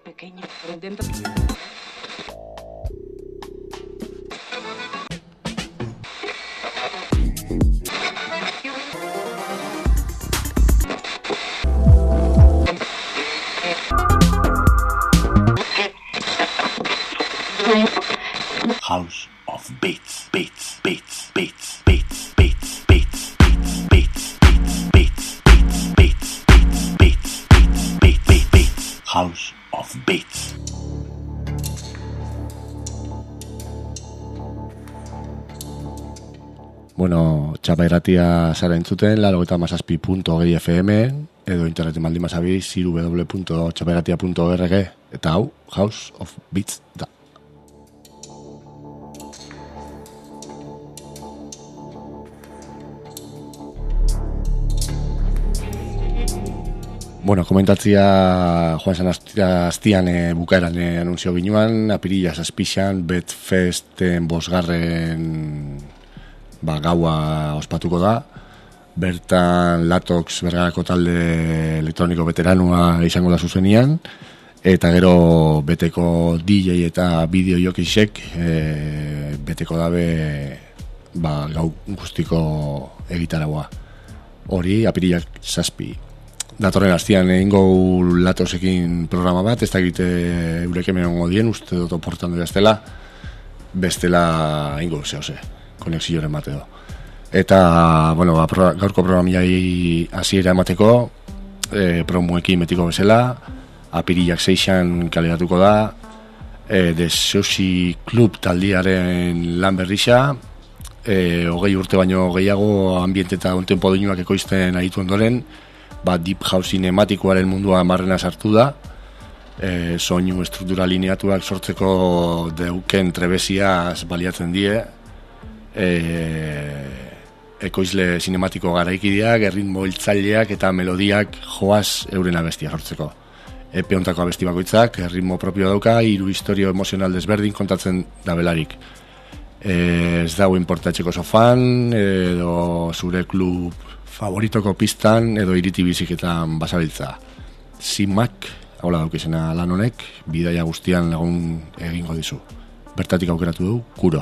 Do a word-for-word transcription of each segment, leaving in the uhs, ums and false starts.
pequeño, pero dentro... House of Beats, Beats, Beats, Beats, Beats, Beats, Beats, Beats, Beats, Beats, Beats, Beats, Beats, Beats, Beats, Beats, Beats, Beats, House of Beats. Bueno, txapa irratia zara entzuten, laurogeita hamazazpi puntu hogei F M, edo interneten baldin bazabiz, w w w punto txapairatia punto org, eta hau, House of Beats da. Bueno, komentatzia joan zen aztian e, bukaeran e, anunzio ginuan, apirila zazpixan, Betfesten bosgarren ba, gaua ospatuko da. Bertan Latox Bergarako talde elektroniko veteranua izango da zuzenian, eta gero beteko D J eta bideo jokisek e, beteko dabe ba, gau guztiko egitaragua. Hori apirilak zazpi. Datorren astian egingo Latoxekin programa bat, ez da egite eurek hemen ongo dien, uste dut oportan dira estela, bestela egingo zehose, konexioaren bateo. Eta, bueno, ba, pro, gaurko programiai hasiera emateko, e, promuekin betiko bezala, apirilak seixan kaleratuko da, e, The Sushi Club taldiaren lan berrisa, e, hogei urte baino gehiago ambiente eta ontempo doinuak ekoizten aritu ondoren, ba, deep house cinematikoaren mundua marrena sartu da, e, soinu struktura lineatuak sortzeko deuken trebeziaz baliatzen die, e, ekoizle sinematiko garaikideak, erritmo hiltzaileak eta melodiak joaz euren abestia sortzeko. Epe hontako abesti bakoitzak, erritmo propio dauka, hiru historio emozional desberdin kontatzen dabelarik. E, ez dago importatzeko sofan, edo zure klub favoritoko pistan edo iriti biziketan basabiltza. Zimak, haula daukizena lan honek, bidaia guztian lagun egingo dizu. Bertatik aukeratu du, Kuro.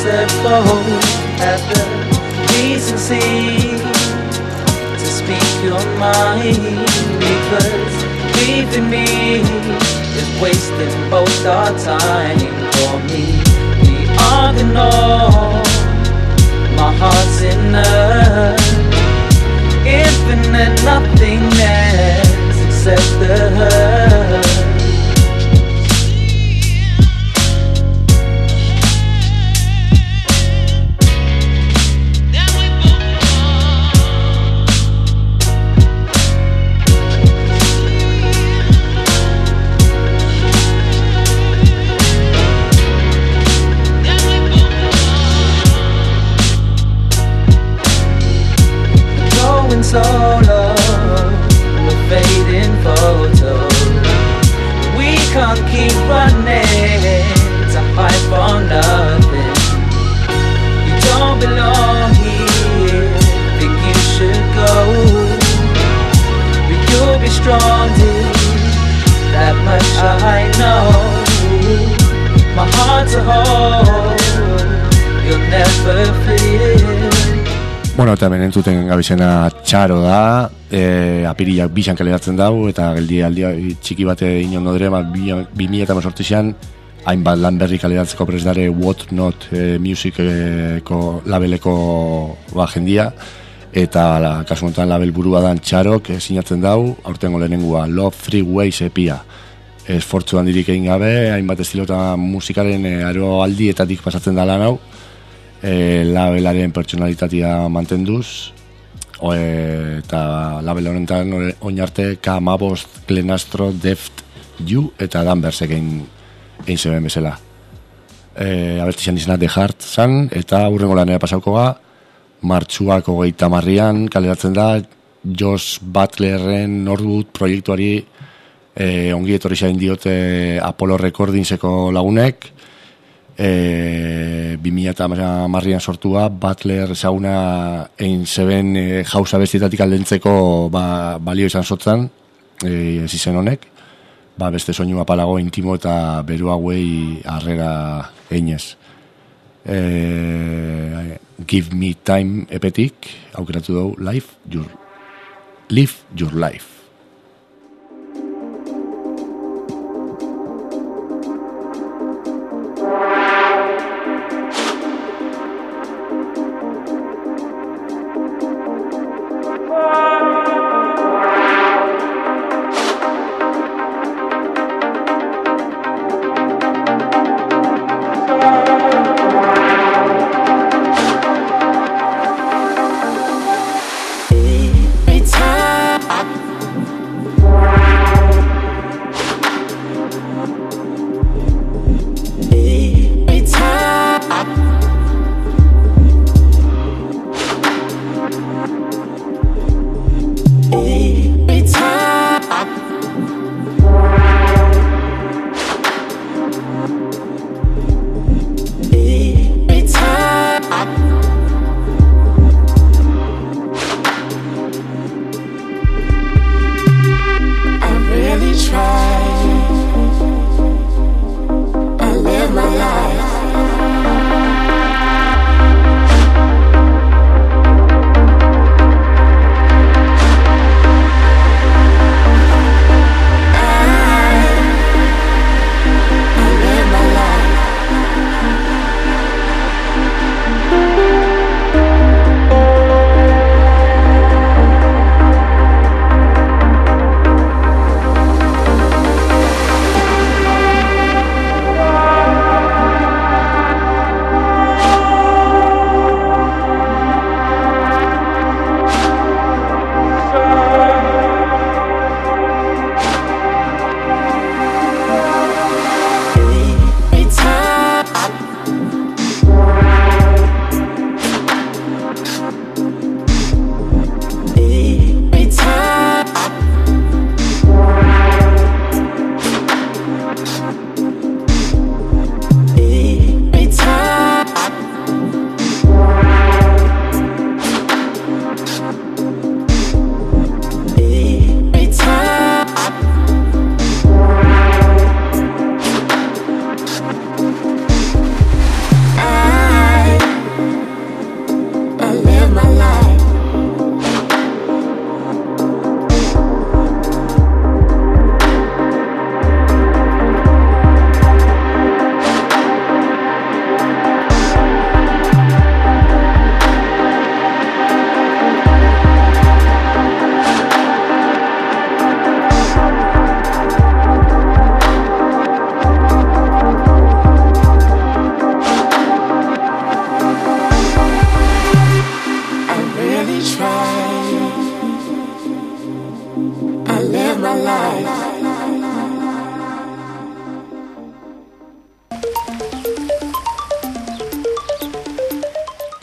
impossible. Have the decency to speak your mind, because leaving me is wasting both our time. For me, we argue all, my heart's inner, infinite nothingness except the hurt. Solo, we're fading photos. We can't keep running to hide from nothing. You don't belong here, think you should go. But you'll be strong, dude, that much I know. My heart's a hole you'll never feel. Bueno, eta hemen entzuten gabizena Txaro da, e, apirilak bisan kaleratzen dau, eta geldi aldia txiki bate inon nodere, bi mila eta mazortzian, hainbat lan berri kaleratzeko presdare What Not e, Musiceko labeleko ba, jendia, eta la, kasu honetan label burua dan Txarok e, sinatzen dau, aurtengo lehenengua Love Three Ways epia. Esfortzu handirik egin gabe, hainbat estilota musikaren e, aro aldietatik pasatzen da lan hau, E, labelaren pertsonalitatea mantenduz, o, e, eta label honetan oinarte K hamabost, Glenastro, Deft, You eta Danvers egin egin zeben bezala. E, Abertizan izena The Heart zan, eta hurrengo lanera pasauko ga, martxuak hogeita marrian kaleratzen da Josh Butlerren Norwood proiektuari e, ongi etorri zain diote Apollo Recordingseko lagunek. E, bi mila eta marrian sortua Butler zauna egin zeben e, jauza bestietatik aldentzeko ba, balio izan sotzan e, ez izen honek ba, beste soinu apalago intimo eta beru hauei harrera einez. e, Give Me Time epetik aukeratu dugu Live Your, Live Your Life. Every time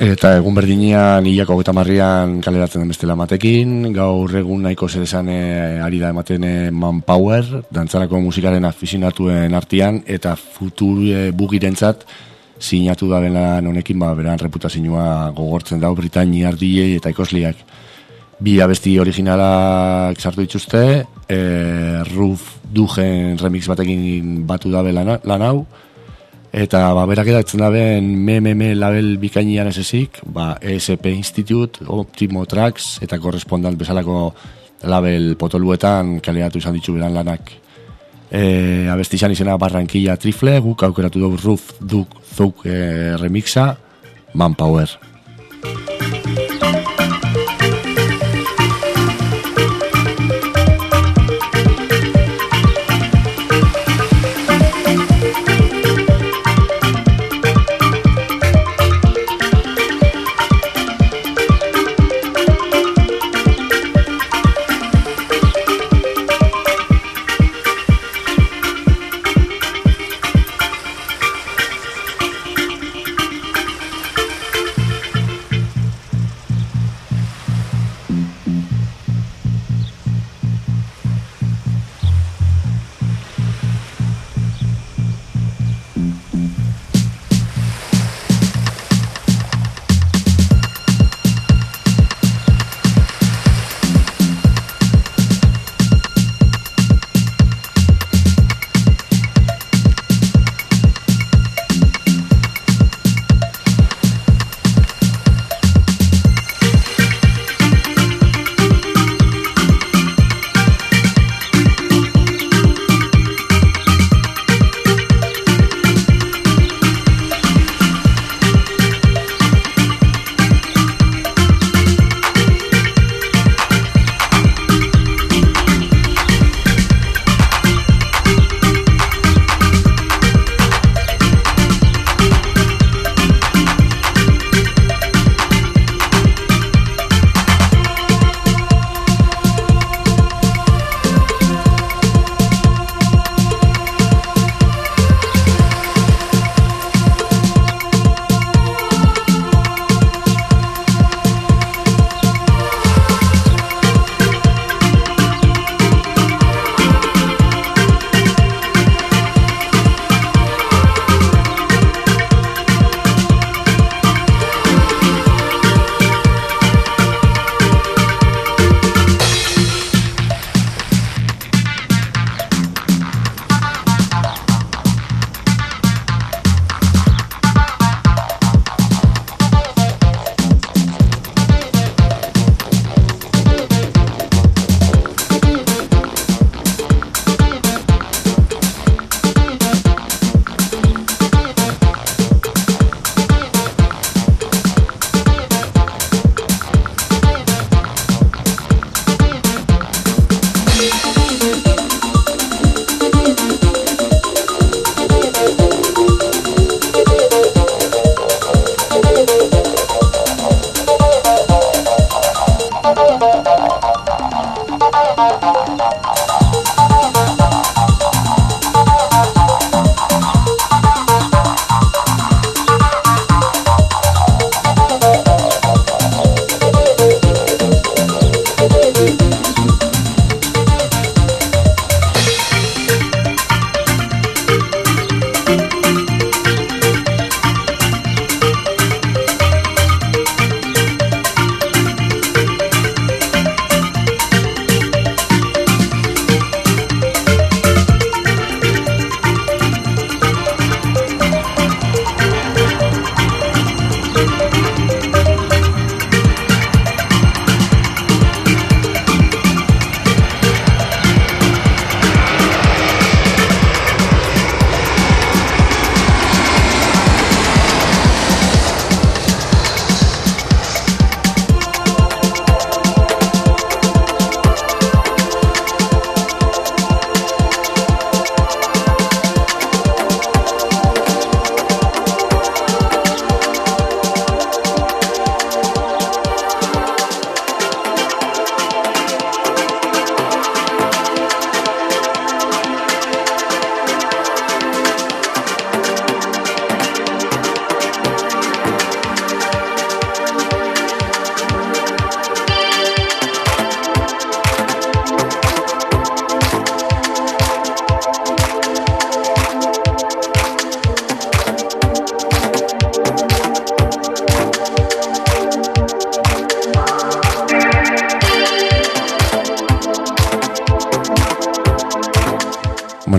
Eta egun berdinean hilako hogeita marrian kaleratzen den bestela matekin, gaur egun nahiko zer esan e, ari da ematen e, Manpower, dantzarako musikaren aficionatuen artean, eta futur e, bugirentzat sinatu da lan honekin, ba, beran reputazioa gogortzen dau Britainiar D J eta ikosliak. Bi abesti originalak sartu dituzte, e, Roof Dugen remix batekin batu dabe lan, lan hau, eta ba, berak edatzen daben M M M label bikainian ez ezik, ba, E S P Institute, Optimo Tracks eta Correspondent bezalako label potoluetan kaleratu izan ditu beran lanak. E, abesti izan izena Barranquilla Trifle, guk aukeratu dugu Roof Duk Zouk e, remixa, Manpower.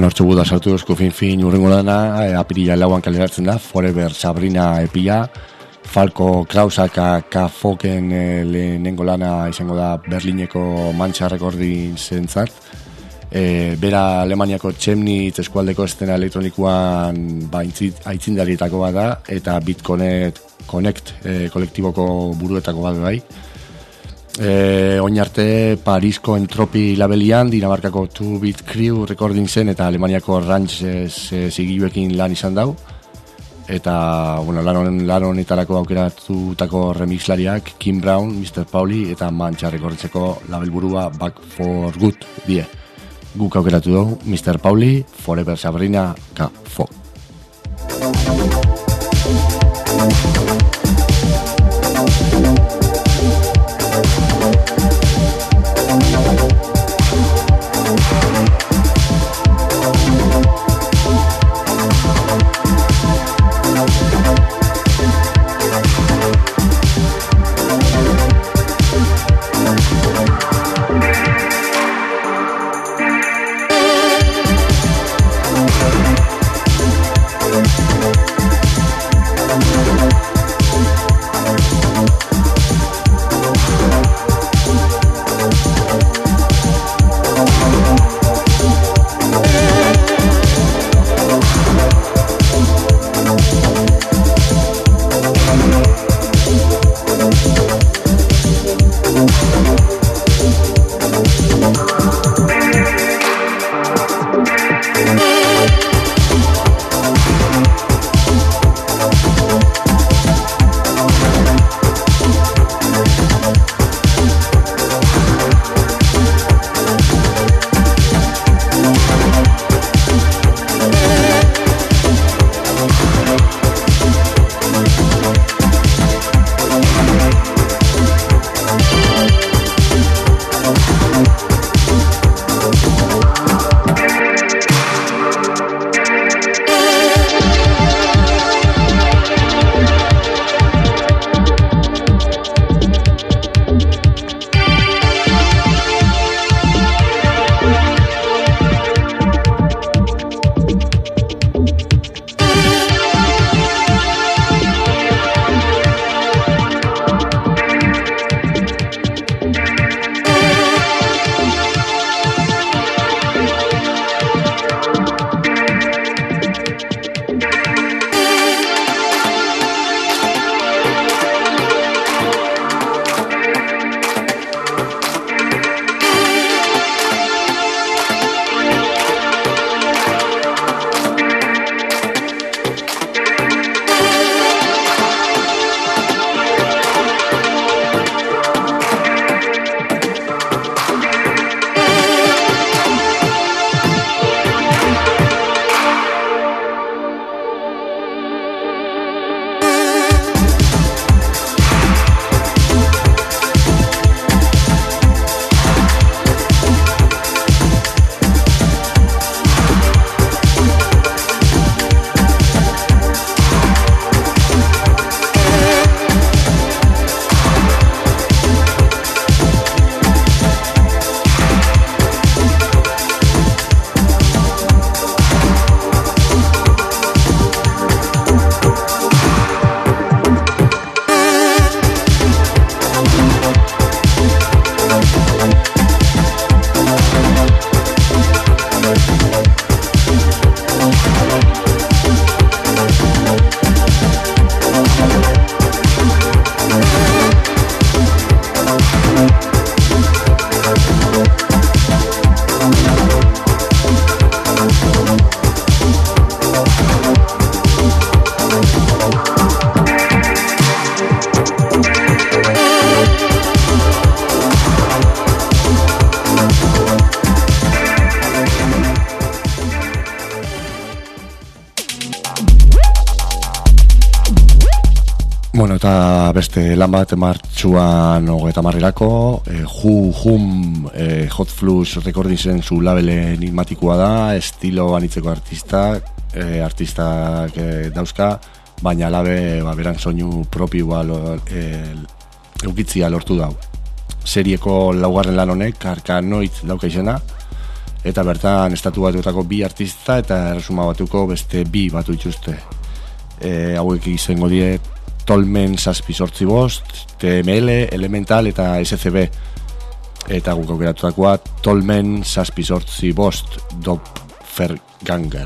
Bueno, hortxe guda sartu duzko fin-fin urrengo dana, e, apirila lauan kaleratzen da, Forever Sabrina epia, Falco Krausak Kafoken e, lehenengo lana izango da Berlineko Mantxa Rekordin zentzat. E, bera Alemaniako Chemnitz eskualdeko estena elektronikoan ba, aitzindarietako bat da, eta BitConnect Connect e, kolektiboko buruetako bat bai. E, oin arte Parisko Entropi labelian, Dinamarkako Two Bit Crew Recording zen eta Alemaniako Ranch e, zigiluekin lan izan dau. Eta bueno, lan, lan honetarako aukeratutako remixlariak Kim Brown, mister Pauli eta Mantxa Rekorditzeko labelburua Back for Good die. Guk aukeratu dugu mister Pauli, Forever Sabrina, K-Fo. Bueno, eta beste lan bat martxuan hogeita hamarrerako, e, Hu Hum e, Hot Flush Recordingsen zu labelen enigmatikoa da, estilo anitzeko artista, e, artistak e, dauzka, baina labe ba, beran soinu propioa e, eukitzia lortu dau. Serieko laugarren lan honek, Arkanoid dauka izena, eta bertan estatu batuetako bi artista eta Erresuma Batuko beste bi batu ituzte. E, hauek izango die Tolmen zazpi sortzi bost, T M L, Elemental eta S C B. Eta guk aukeratutakoa Tolmen zazpi sortzi bost, Doppelganger.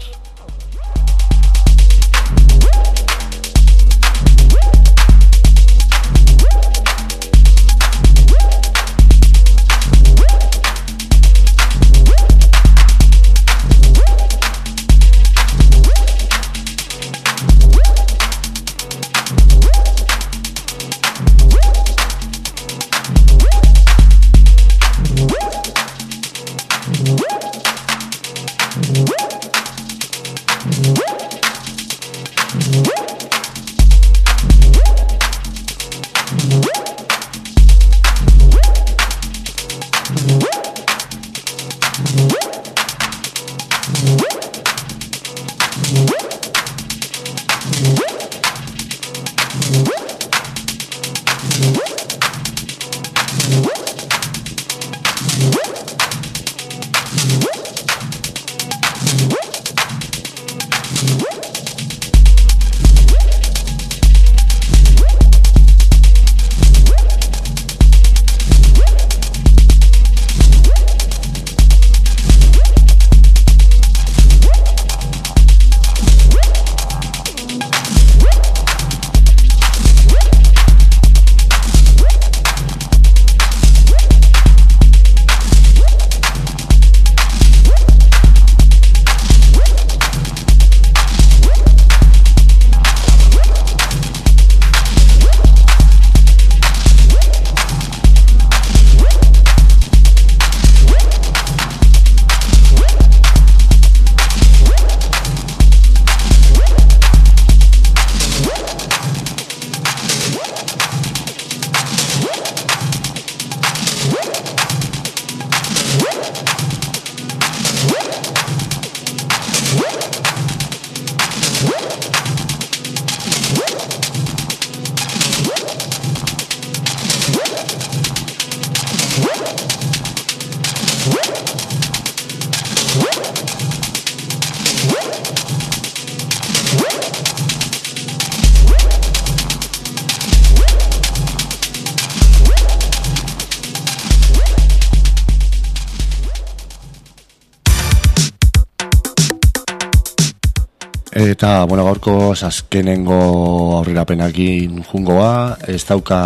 Eta, bueno, gaurko azkenengo aurrerapenakin jungoa, ez dauka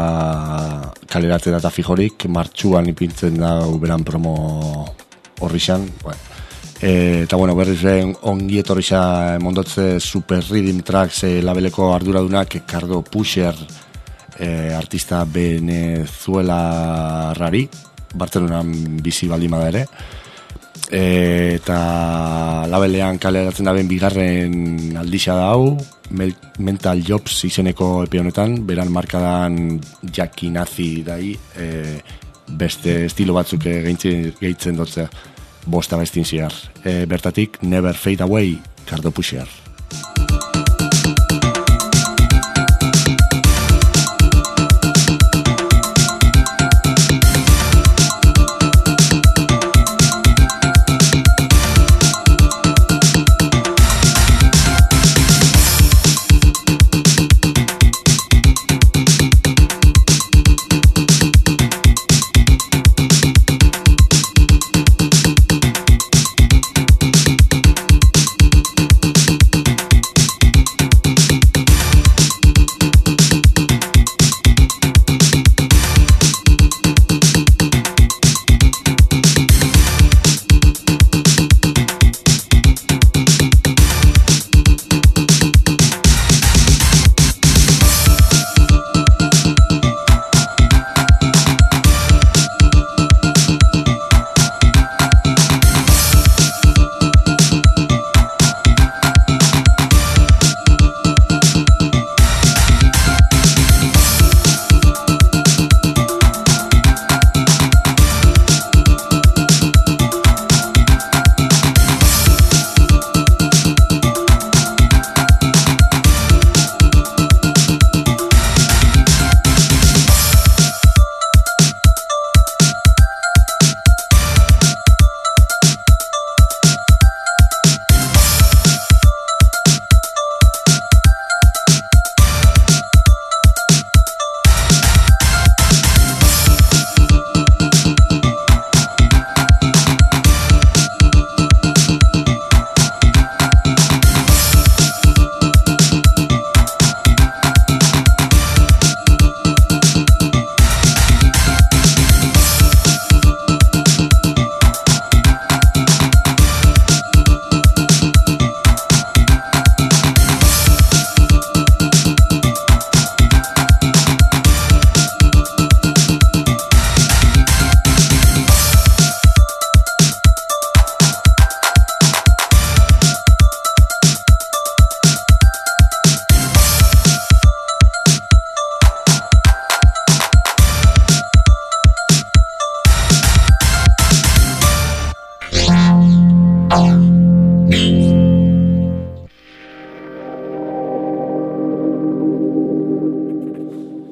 kaleratze data fijorik, martxuan ipintzen da beran promo horrixan. Bueno. E, eta, bueno, berriz lehen ongi etorrixa mondotze Super Rhythm Tracks e, labeleko arduradunak Cardo Pusher, e, artista venezuelarrari, Bartzelonan bizi baldin bada ere. E, eta labelean kaleratzen da ben bigarren aldixa da hau, Mental Jobs izeneko epe honetan, beran markadan Jackie Nazi dai, e, beste estilo batzuk gehitzen, gehitzen dotzea, bosta bestin ziar. E, bertatik Never Fade Away, Cardo Pusher.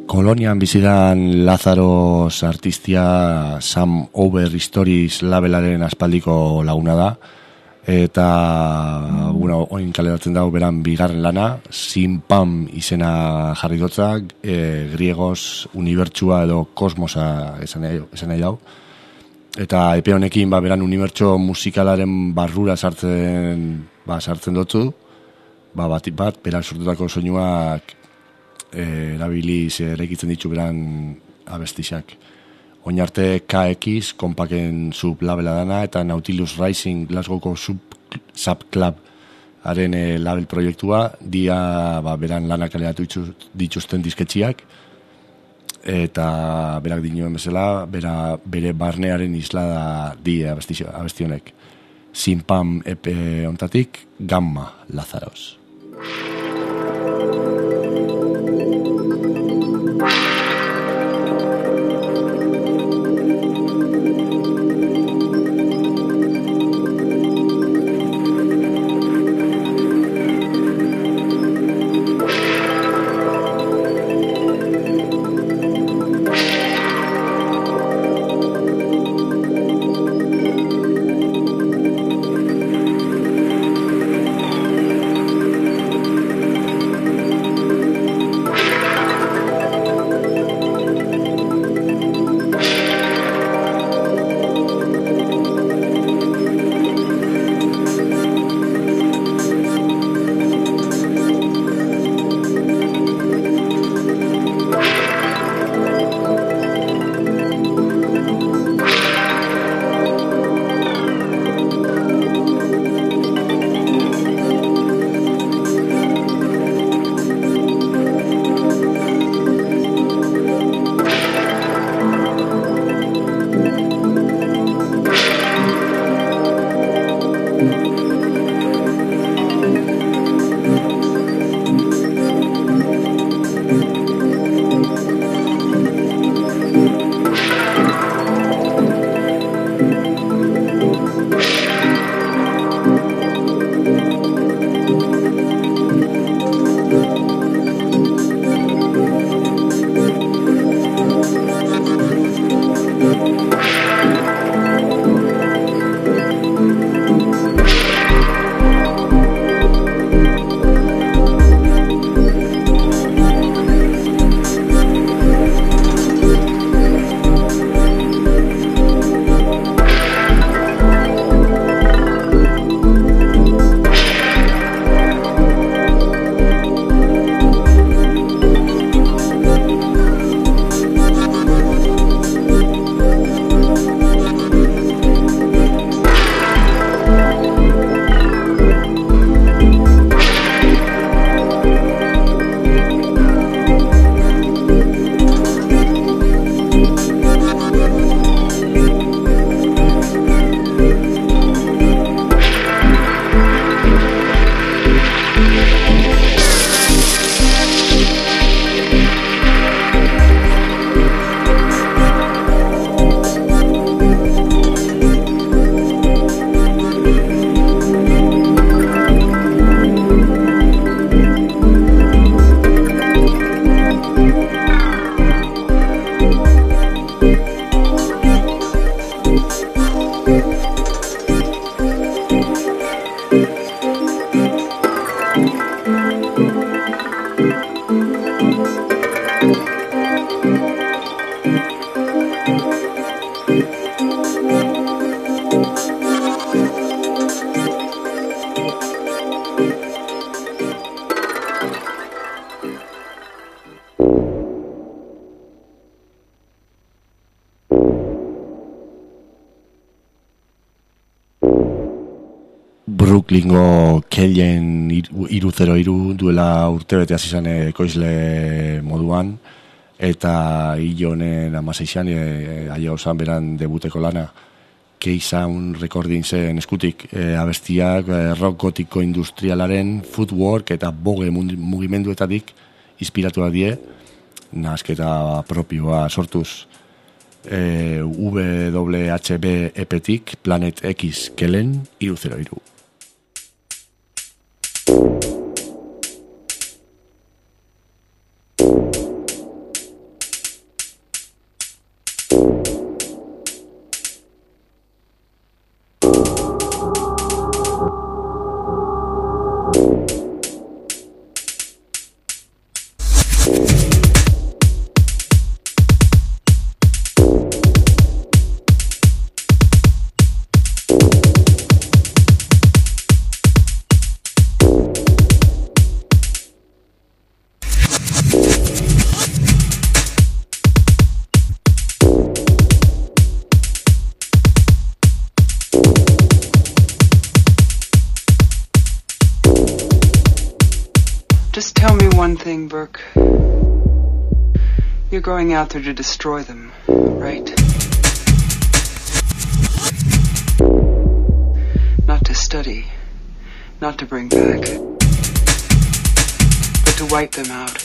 Kolonian bizidan Lazaros artistia Sam Over Stories labelaren aspaldiko laguna da. Eta, bueno, oin kaleratzen dago beran bigarren lana, Simpam izena jarri dotzak, e, griegos, unibertsua edo kosmosa esan nahi dau. Eta epe honekin, ba, beran unibertso musikalaren barrura sartzen, ba, sartzen dotzu, ba, bat, bat, beran sortutako soinuak erabiliz eraikitzen ditu beran abestixak. Oin arte K X, Kompaken sublabela dana, eta Nautilus Rising Glasgowko subclub haren e, label proiektua, dia ba, beran lanak kaleratu dituzten disketxiak, eta berak dinuen bezala, bera, bere barnearen isla da di abestionek. Simpam epe ontatik, Gamma Lazaros. Brooklyngo Keien iru zero iru duela urtebete hasi zen ekoizle moduan, eta hilo honen amaseixan e, aia osan beran debuteko lana K-Sound Recordingsen eskutik, e, abestiak e, rock gotiko industrialaren footwork eta boge mugimenduetatik inspiratuak die, nahasketa propioa sortuz. e, W H B epetik Planet X Kelen iru zero iru. thing, Burke. You're going out there to destroy them, right? Not to study, not to bring back, but to wipe them out.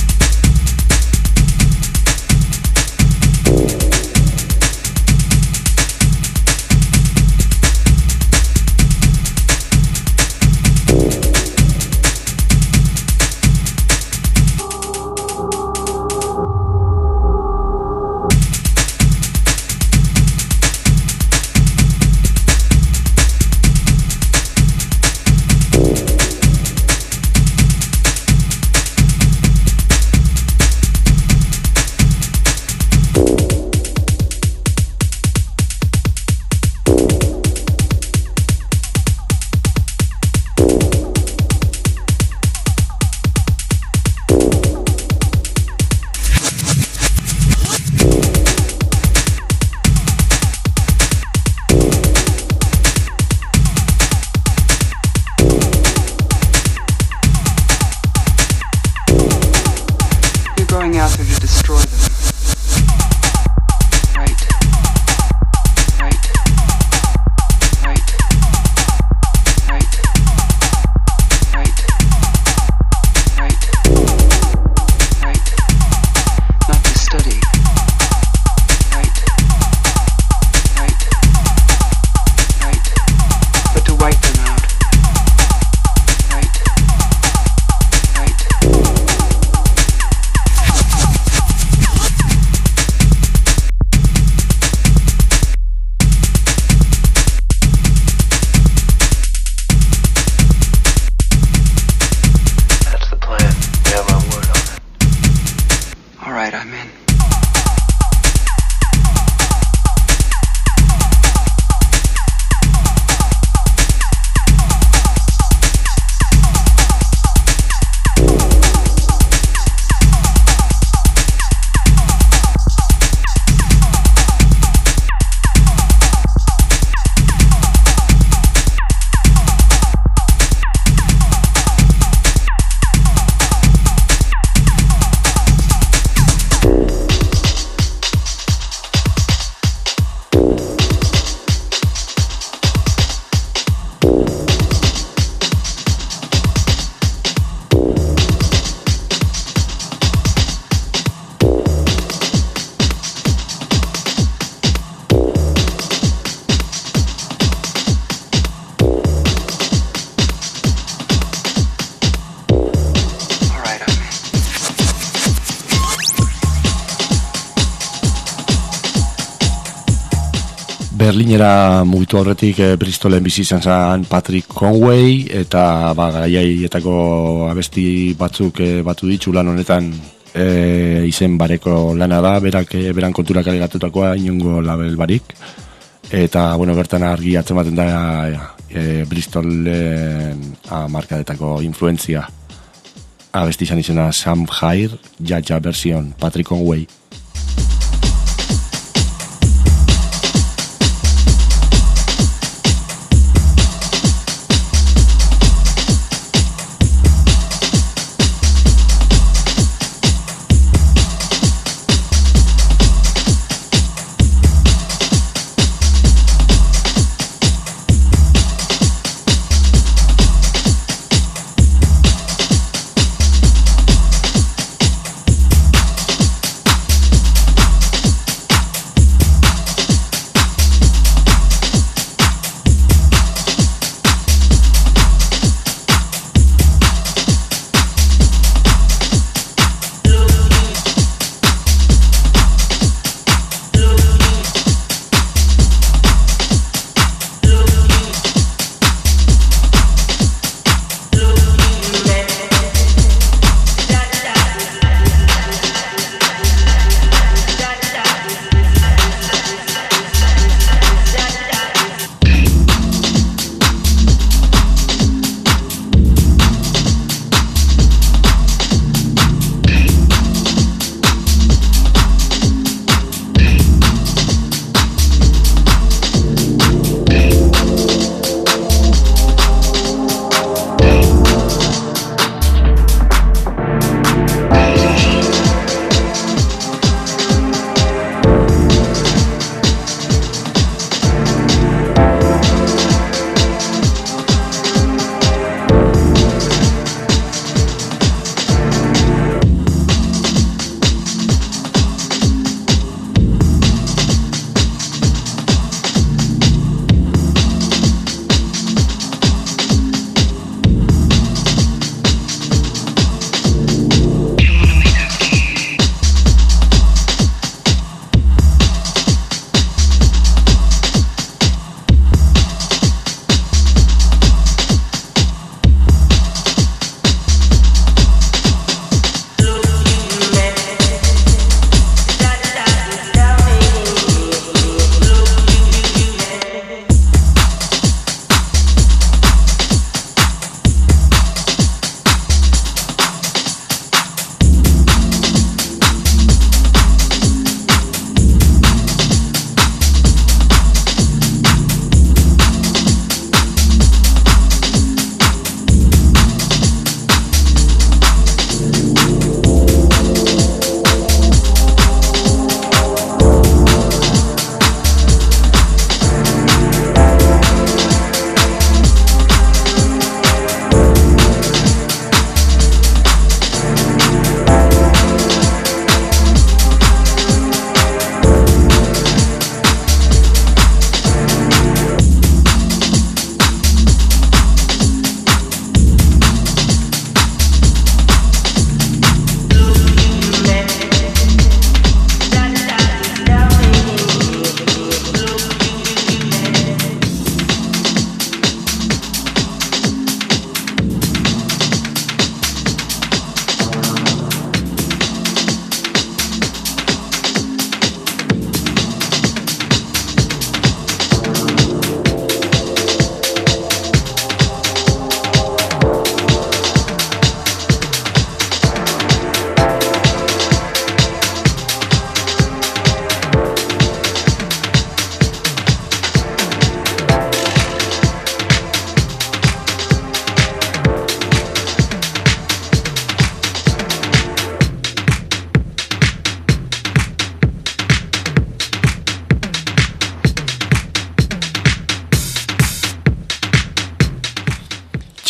Berlinera mugitu horretik e, Bristolen bizi izan zen Patrick Conway, eta ba, garaietako abesti batzuk e, batu ditu lan honetan, e, izen bareko lana da, berak e, beran konturak alegatutakoa, inongo label barik, eta bueno, bertan argi atzematen da e, Bristolen markadetako influenzia. Abesti izan izena Sam Hair, Jaja version, Patrick Conway.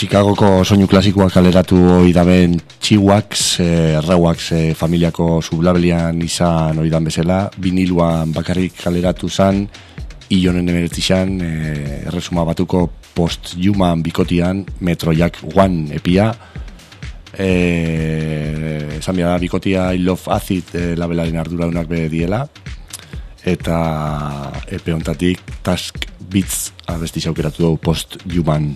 Chicagoko soinu klasikoak kaleratu oidaben Chiwax, eh, Rewax eh, familiako sublabelian izan oidan bezala, viniluan bakarrik kaleratu zan, ionen emeretizan, eh, erresuma batuko post-human bikotian, Metrojack One epia, eh, esan bia da, bikotia I Love Acid eh, labelaren arduraunak be diela, eta epe hontatik Task Beats abesti zaukeratu dugu post-human.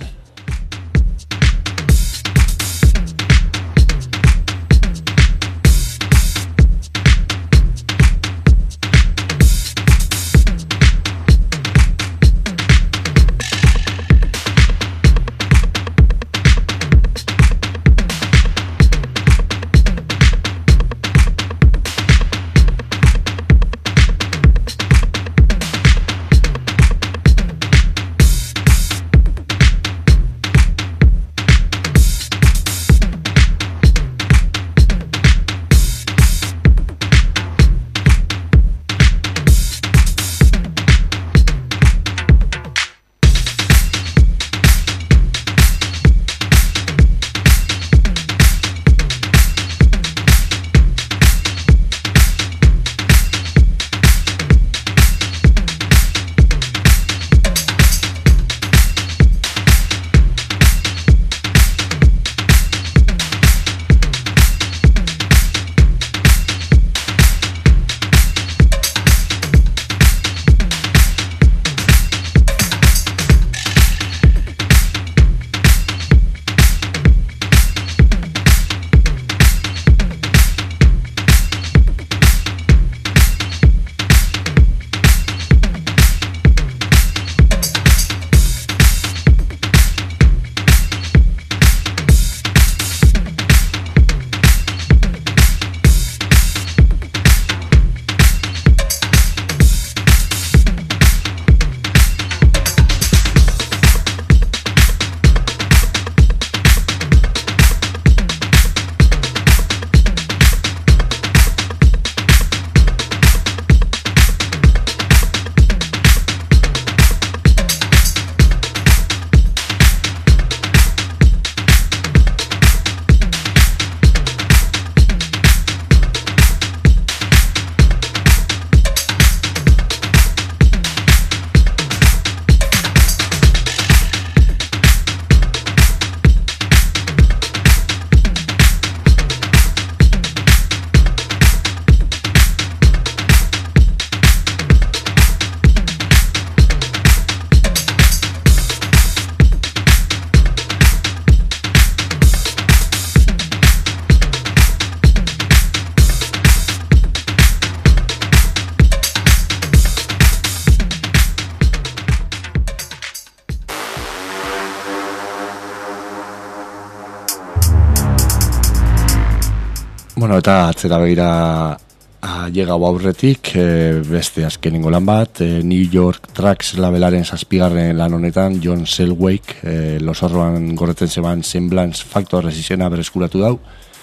Bueno, eta atzera begira llegau aurretik, e, beste azkenengo lan bat, e, New York Tracks labelaren zazpigarren lan honetan, John Selwake, e, losorroan gorretzen zeban Semblance Factor izena bereskuratu dau.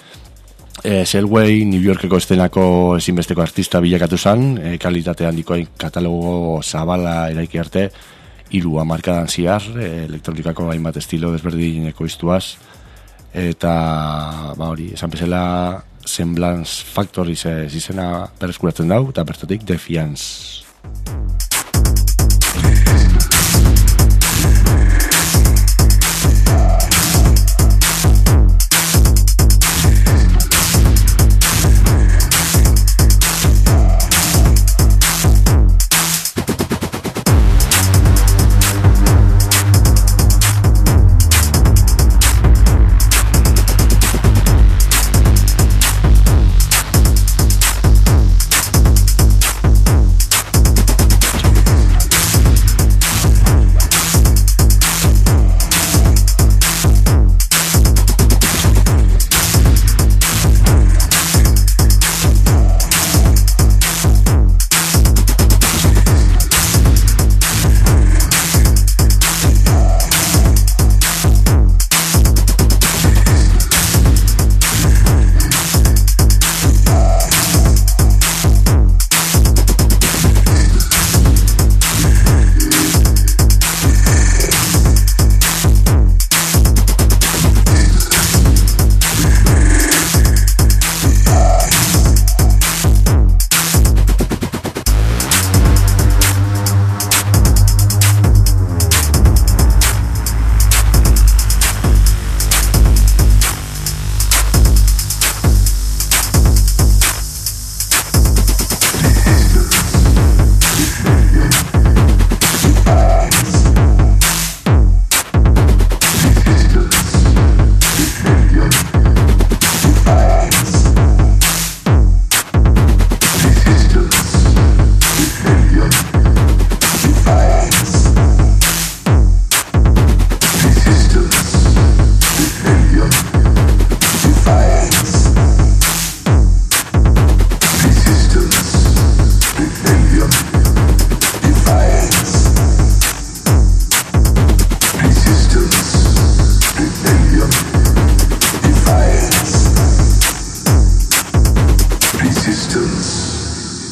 E, Selwake, New Yorkeko estenako ezinbesteko artista bilakatu zan, e, kalitate handikoen katalogo zabala eraiki arte, hiru hamarkadan ziar, e, elektronikako hainbat estilo desberdineko iztuaz, eta ba hori, esan bezala Semblance Factory izena berreskuratzen dau, eta bertotik Defiance.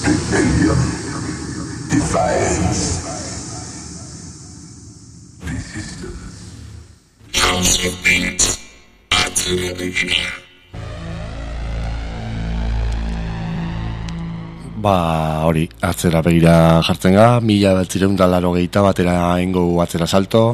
Ba, hori, atzera begira jartzen ga, mila batzireun da laro gehieta batera ingo atzera salto,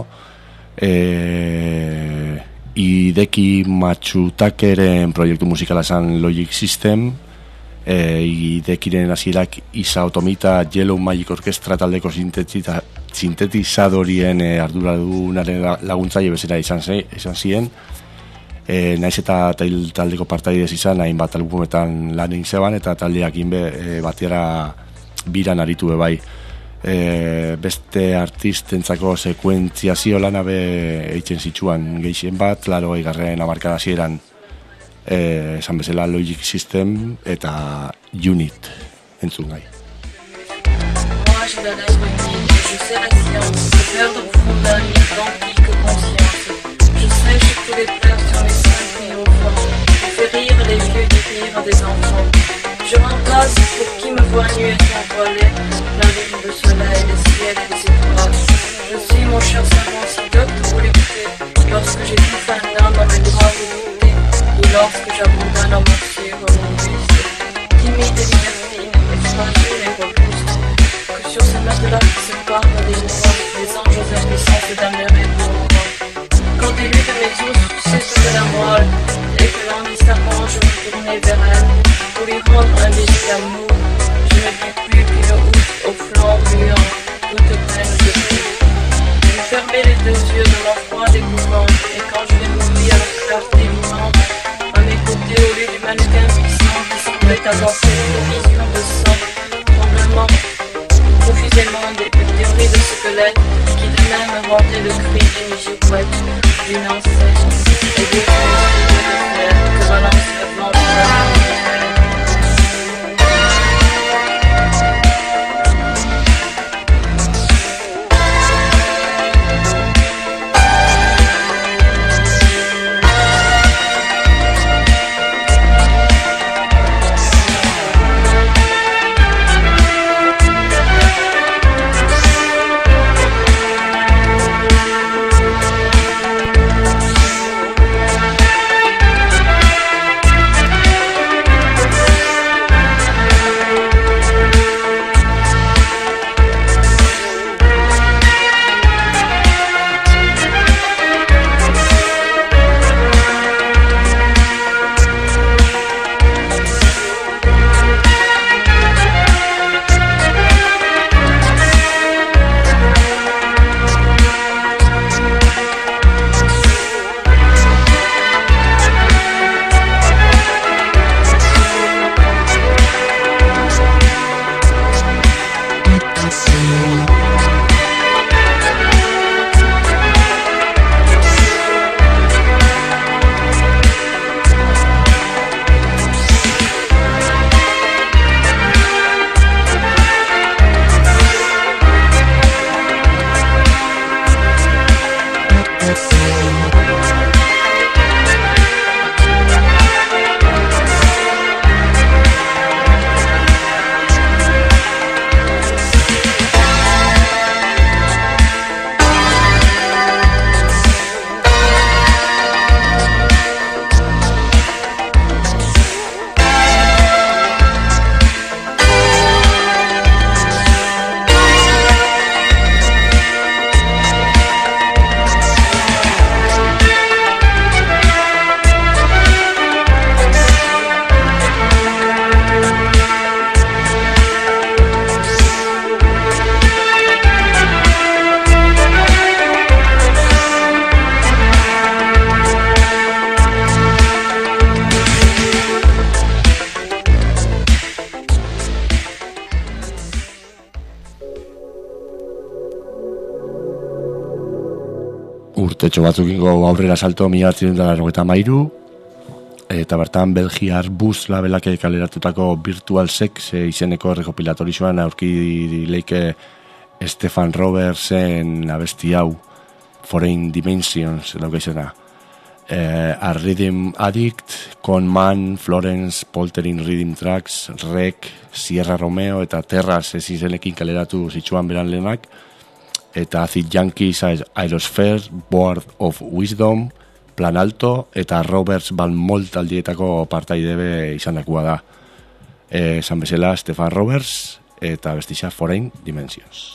e, ideki matxutakeren proiektu musikala esan Logic System, e, idekiren hasierak Isa Otomita Yellow Magic Orchestra taldeko sintetizadorien e, arduradunaren laguntzaile bezala izan, izan ziren, E, naiz eta taldeko partaidez izan, hainbat albumetan lan egin zeban, eta taldeak inbe e, batera biran aritu be bai. E, beste artistentzako sekuentziazio lana be eitzen zitsuan gehien bat, laro egarren amarkada hasieran e, esan bezala Logic System eta Unit entzun gai. Tous les pleurs sur mes seins puis au fond, je fais rire les vieux des rires des enfants. Je remplace pour qui me voit nu et s'envoler la lune, le soleil, les ciels et les étoiles. Je suis mon cher savant si docte pour l'écouter, lorsque j'ai tout fait un homme à mes bras redoutés, ou lorsque j'abandonne à mon tir, mon vice, timide et libertine, et fragile et robuste, que sur ce matelas qui se parle des mois, les anges impuissants se damneraient pour moi. Quand élu de mes os cesse de la moelle et que l'enlissement je me tournais vers elle pour lui rendre un léger amour, je ne vis plus qu'une housse au flanc brûlant, toute pleine de feu. Je fermais les deux yeux de mon froid découvert et quand je les ouvris à leur clarté vivante, à mes côtés au lieu du mannequin puissant qui semblait avoir fait une vision de sang, tremblement, confusément des théories de squelettes qui de même inventaient le cri d'une girouette, d'une enseigne et des feux de fer que balance le vent de la urtetxo batzukingo aurrera salto mila bat zirenta larrogeita mairu, eta bertan Belgiar Bus labelak kaleratutako Virtual Sex izeneko rekopilatorioan aurki leike Stefan Robertsen abesti hau Foreign Dimensions dauka izena. eh, A Rhythm Addict, Conman, Florence, Poltering Rhythm Tracks, Rec, Sierra Romeo eta Terras ez izenekin kaleratu zitsuan beran lehenak, eta Acid Yankees, Aerosphere, Board of Wisdom, Plan Alto eta Roberts Van Molt aldietako partaidebe izandakoa da. Eh, esan bezala Stefan Roberts eta bestixa Foreign Dimensions.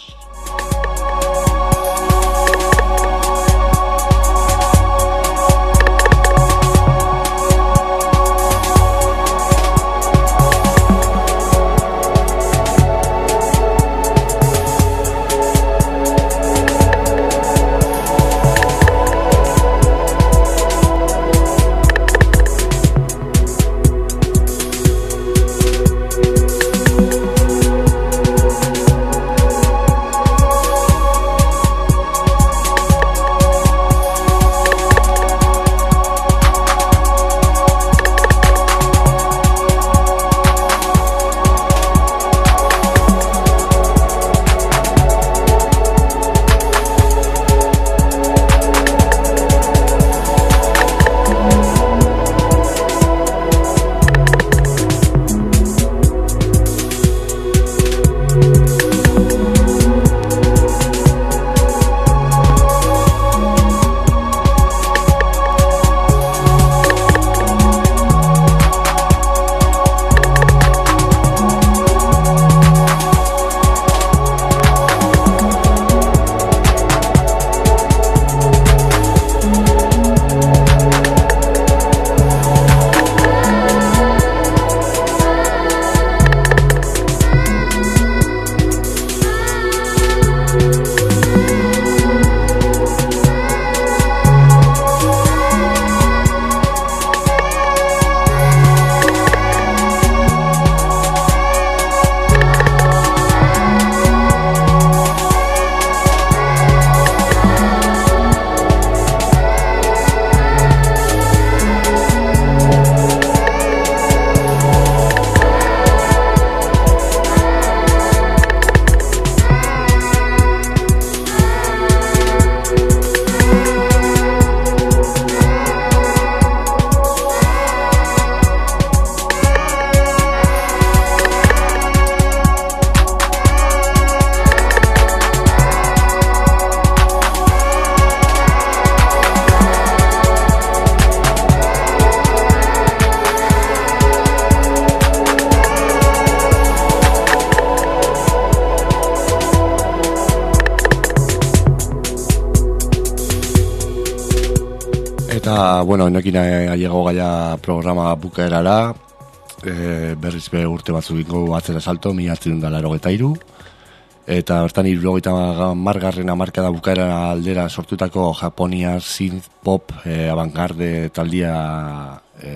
Eta, bueno, enokin aiego gaia programa bukaerara, e, berriz be urte batzuk ingo atzera salto, mi hartzen da laro eta iru, eta bertan irurogeita margarren amarkada bukaera aldera sortutako Japoniar synth pop e, avantgarde taldia e,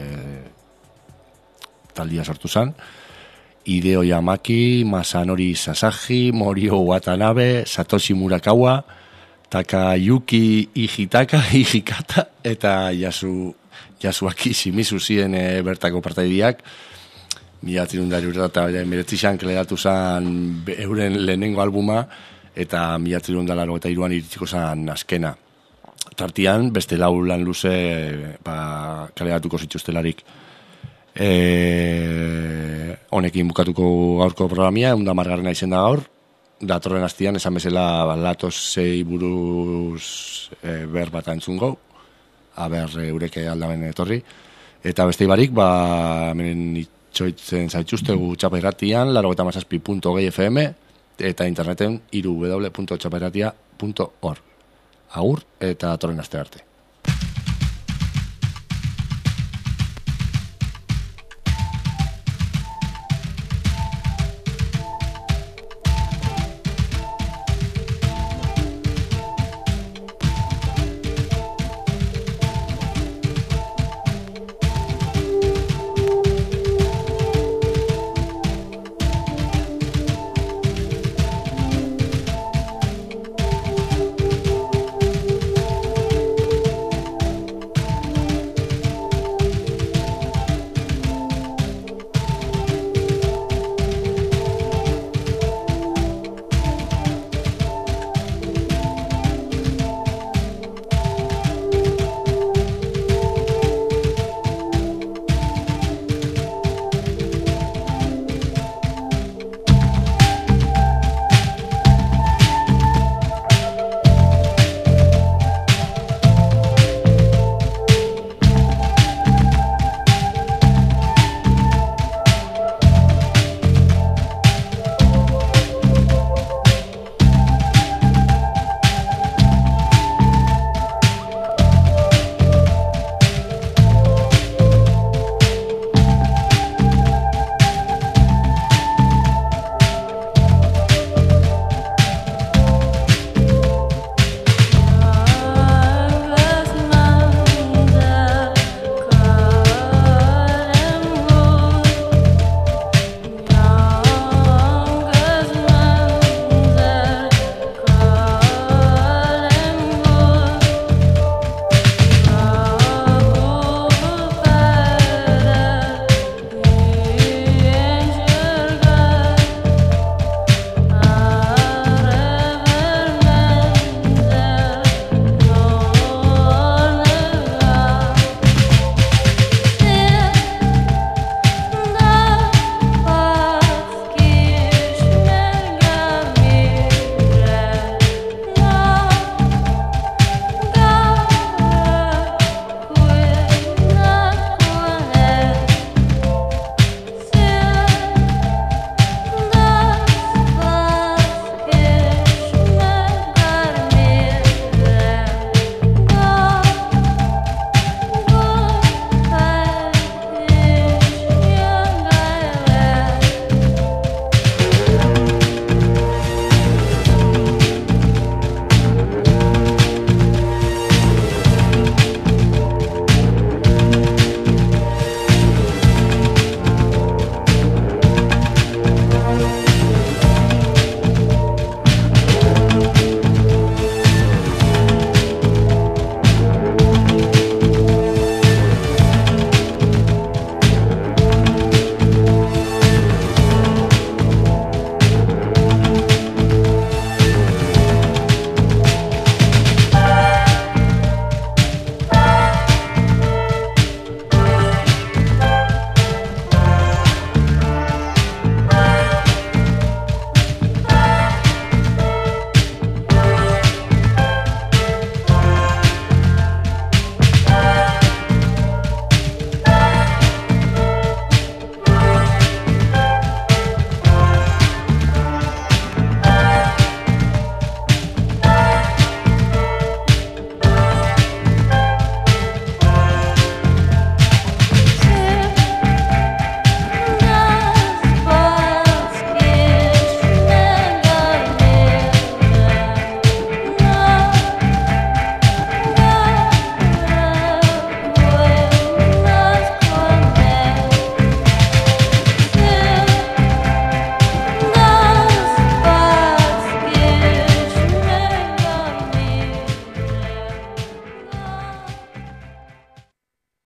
taldia sortu zen. Hideo Yamaki, Masanori Sasaki, Morio Watanabe, Satoshi Murakawa, Takayuki Ijitaka, Ijikata, eta Yasu, Yasuaki Shimizu ziren e, bertako partaidiak. Mila tirundari urte eta meretzizan kleratu zen euren lehenengo albuma, eta mila tirundalaro eta iruan iritsiko zen azkena. Tartian, beste lau lan luze ba, kaleratuko zituztelarik. E, honekin bukatuko gaurko programia, egun da margarrena izen da gaur. Datorren hastian, esan bezala latoz zei buruz e, ber bat entzungo, aber eureke aldamen etorri. Eta beste ibarik, ba, menen itxoitzen zaitxustegu txapairratian, laro eta mazazpi punto gei F M, eta interneten iru w punto txapairratia punto org. Agur, eta datorren haste arte.